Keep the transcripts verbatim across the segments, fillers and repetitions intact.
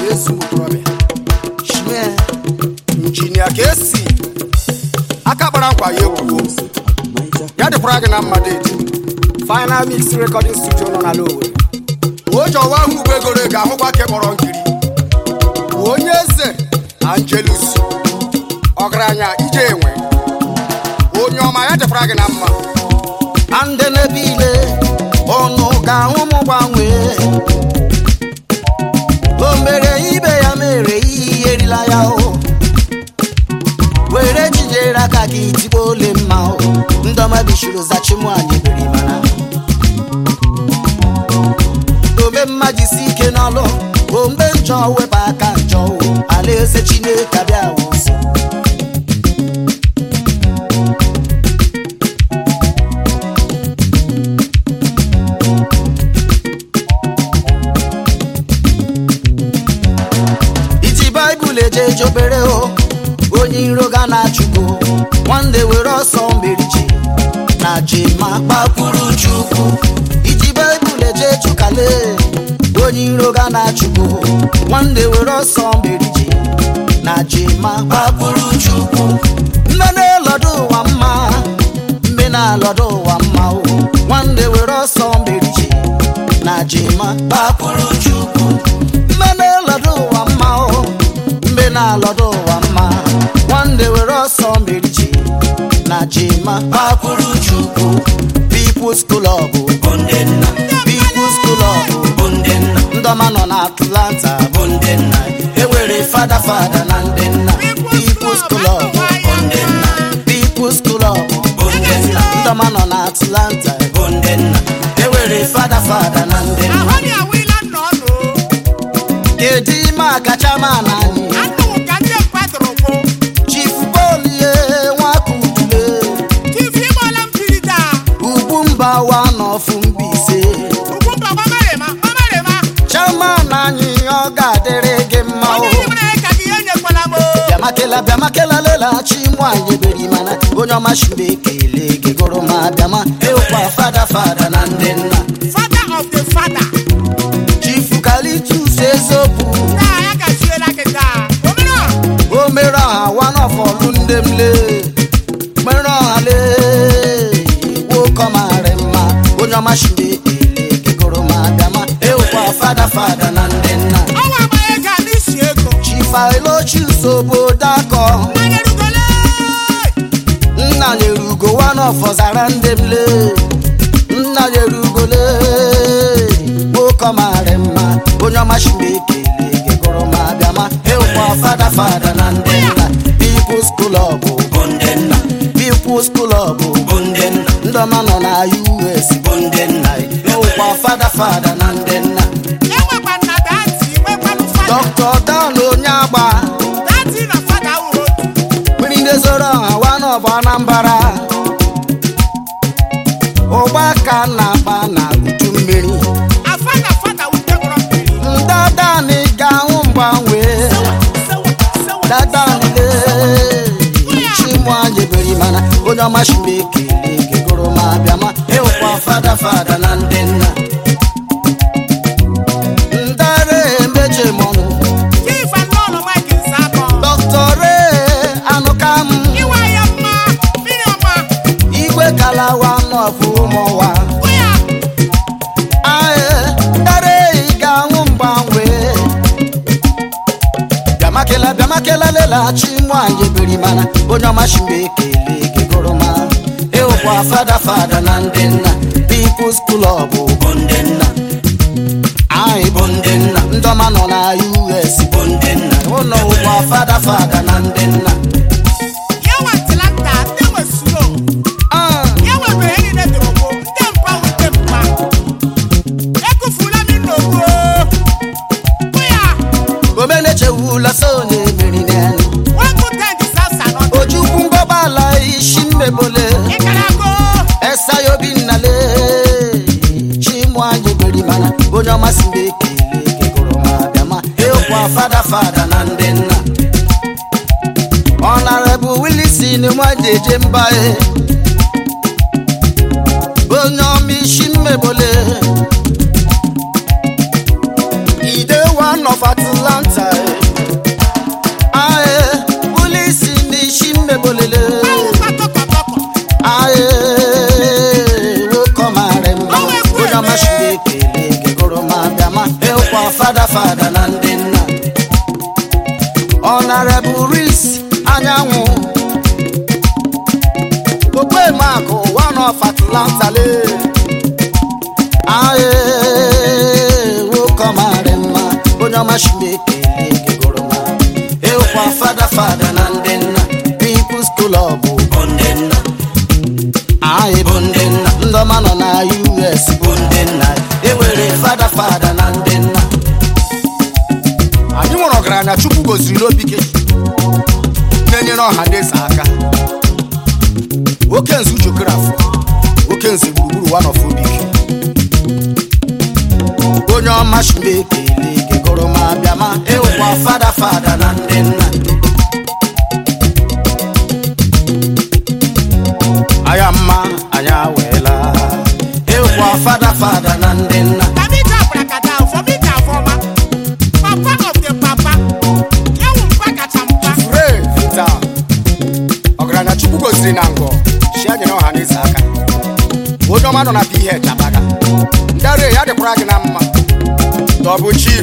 ezi mutorobia shime injinia Kesi aka bara nkwa ya ekwuo ya dịkwara gị na mmadụ eji Final Mix Recording Studio nọ na Lowe ojo wa hu begoro ga ahụkwa ke kpọrọ nkiri onye eze Angelus ọgaranya ije enwe onye ọma ya dịkwara gị na mma ande nebile onu ga ụmụ gbanwe o mere ibe ya mere ihe erila ya o were jijere aka gị tigbo ole mma o ndọma bishuru zachimu anyị beri mana ome mmaji si ike n'ọlụ o mgbe njọ wepụ aka njọ o alaeze Chineke abịa ụzọ eje jobere o onye iro ga na chukwu nwande were ọsọ mberichi na jema kpapụrụ chukwu iji Baịbụl eje chukale onye iro ga na chukwu nwande were ọsọ mberichi na jema kpapụrụ chukwu mme na-elọdụ ụwa mma mme na-alọdụ ụwa mma o nwande were ọsọ mberichi na jema kpapụrụ chukwu mme na-elọdụ ụwa mma o na lọdụ ụwa mma nwande were ọsọ mberichi na jema kpapụrụ chukwu People's Club Bondenna People's Club Bondenna ndọma nọ na Atlanta Bondenna enwere fada fada na ndenna People's Club Bondenna People's Club Bondenna ndọma nọ na Atlanta Bondenna enwere fada fada na ndenna Edi ma kacha ma na anyị one of Mbise Chairman anyị ọ ga-adịrị gị mma o bịamakela bịamakela lela chimu anyị beri mana onye ọma shimbe ekele gị gụrụ ma bịama ịkwa fada fada na ndị nna Father of the father Chief Kalitus Ezobu o mere ọha one of ọlụ ndị mle mere ọha lee wokomare onye ọma shimbe ekele gị gụrụ ma bịama ịkwa fada fada na ndị nna Chief Alochus Obodakọ nna nyerugo one of ọzara ndị mle nna nyerugole wokomare mma onye ọma shimbe ekele gị gụrụ ma bịama ịkwa fada fada na ndị nna People's Club Bondenna People's Club Bondenna ndọma nọ na U S Bondenna ịkwa fada fada na ndị nna Doctor Dan onye agba mmiri ndị zoro ọha one of Anambra ụgbaka na-agba na uju mmiri ndadani ga-ahụ mgbanwe dadanile chimu anyị beri mana onye ọma shimbe ekele gị gụrụ ma bịama ịkwa fada fada na ndị nna ndare mbeje mọnụ Doctor Anụkam igwe kalawa nọbụ ụmụwa ae ndare ga-ahụ mgbanwe bịamakela bịamakela lela chimu anyị beri mana onye ọma shimbe ekele gị gụrụ ma ịkwa fada fada na ndị nna People's Club Bondenna anyị Bondenna ndọma nọ na U S Bondenna ụlọ ụkwa fada fada na ndị nna omenechewula sonye meri n'elu ojukwu mgbabala ishi mmebole esayo bi nnale chimu anyị beri mana onye ọma simbe ekele gị gụrụ ma bịama ịkwa fada fada na ndị nna Honorable Wilson Nwajeje Mbae onye ọma ishi mmebole ide one of Atlanta Honorable Reese Anyanwụ Okwe Mark one of Atlanta le Aye wo kamare ma onye mashimeke leke goroma e kwa fada fada na ndenna People's Club bondenna Aye bondenna ndoma no na U S bondenna e were fada fada na ndenna anyị nwere ọgaranya Chukwu goziri n'obike na-enyere ọha ndị eze aka oke nzu jokrafụ oke nzu gburugburu one of obike onye ọma shimeke leke goroma bịama e kwa fada fada na ndenna aya mma anya wela e kwa fada fada na ndenna Tabita brakata for me ta forma. Papa of the papa. Yawu mpaka champa. Fure Vita ọgaranya Chukwu goziri na ngọ shi anyere ọha ndị eze aka onye ọma nọ na P H abaga ndare ya dịkwara gị na mma Double Chief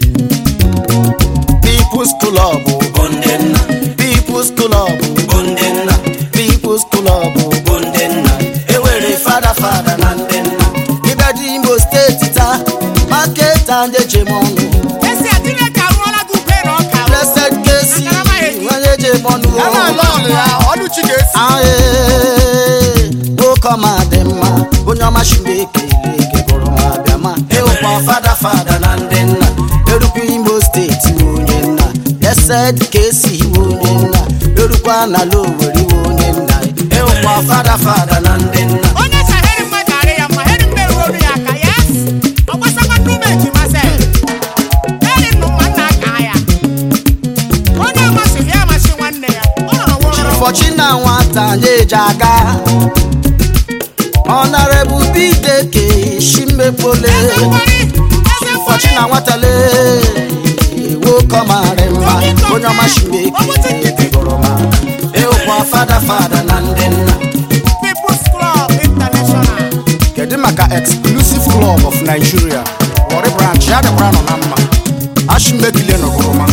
People's Club bondenna People's Club bondenna People's Club bondenna e were fada fada na ndenna ibedi Imo State ta market and ejemonu Ese atile ka rola gu pero ka. blessed Casey when ejemonu ya na lọọlụ ya ọlụ Chigesi aye wo kama demma onye ọma shimeke leke goroma bịama e kwa fada fada na ndenna erukwu Imo State onye nna blessed Casey onye nna erukwa na Loweri onye nna e kwa fada fada na ndenna Onye saheri mmadare ya ma heri mbe roru ya ka yes. Ogbasama nume ji mase. Heri no manna ka ya. Onye amasi ya amasi nwanne ya. Ono no woro. Fortuna nwata nyeje aga Honorable Bideke Shimekpole Ese kwari. Ese kwari. Fortuna nwata le wo kamare mma onye ọma shimeke leke goroma e kwa fada fada na ndenna People's Club International. kedu maka Exclusive Club of Nigeria Warri branch ya dịkwara nọ na mma ashimekile n'ogoroma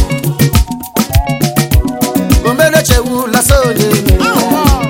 Omene chewu la sonye me Oh,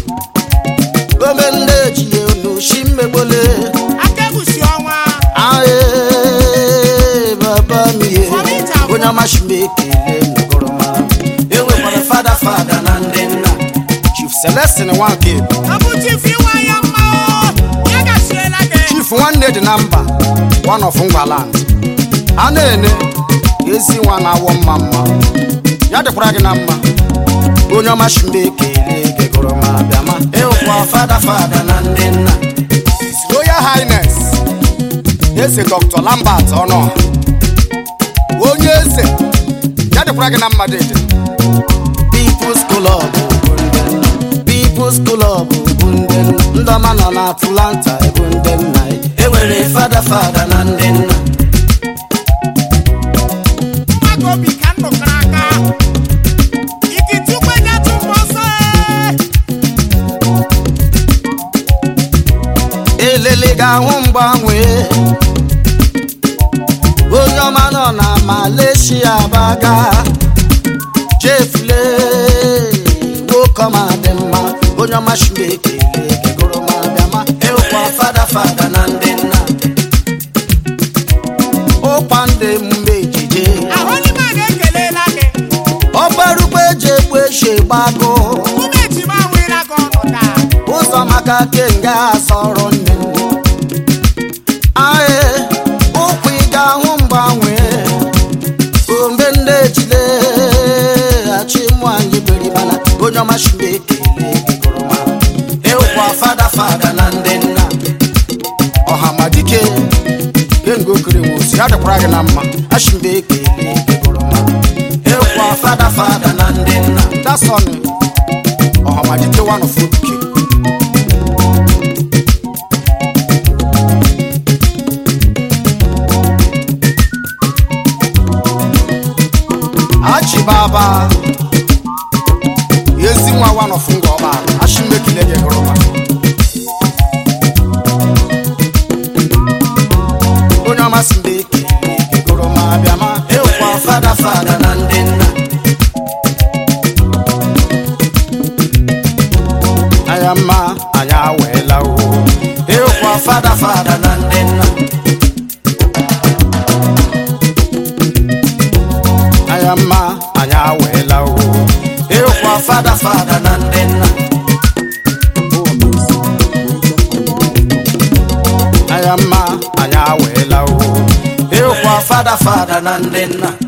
Omene jiye no Shimekpole akebusi ọnwa. aye baba miye onye ọma shimeke leke goroma e wekwara fada fada na ndenna Chief Celestine Nwanke Abuchi fi wa ya mma o. Ya ga siela ge. Chief nwanne dị na mba one of Ngwaland a na-ene ezi nwa na-awọ mma mma ya dịkwara gị na mma onye ọma shimeke leke goroma bịama e kwa fada fada na ndenna His Royal Highness eze Doctor Lambert Ọnọha onye eze ya dịkwara gị na mma dịdị People's Club bondenna People's Club bondenna ndọma nọ na Atlanta bondenna e were fada fada na ndenna Mmadụ obi ka ndụ kara aka. Ikitukwe nyatụ mbọsọ e. elele ga-ahụ mgbanwe onye ọma nọ na Malaysia baga jefule wokọma dị mma onye ọma shimeke leke goroma bịama ịkwa fada fada na ndenna ụkwa ndị mgbe ejije Ahụ n'ime a ga-ekelela gị. ọgbarugbo eji egbu eshi gbago Ume ejima nwere gị ọnụ taa. ụzọ maka kenga asọrọ nne m aye ụkwụ ị ga-ahụ mgbanwe ombe ndị ejile achị nwanyị beribana onye ọma shimeke leke goroma ịkwa fada fada na ndenna Ọhamadike gengo kere nwosi ya dịkwara gị na mma ashimeke leke goroma ịkwa fada fada na ndenna Dasọnụ Ọhamadike one of obike Achibaba ezi nwa one of Ngọba ashimekile gị goroma onye ọma shimeke leke goroma bịama ịkwa fada fada na ndenna ịkwa fada fada na ndị nna anya mma anya wela o ịkwa fada fada na ndị nna anya mma anya wela o ịkwa fada fada na ndị nna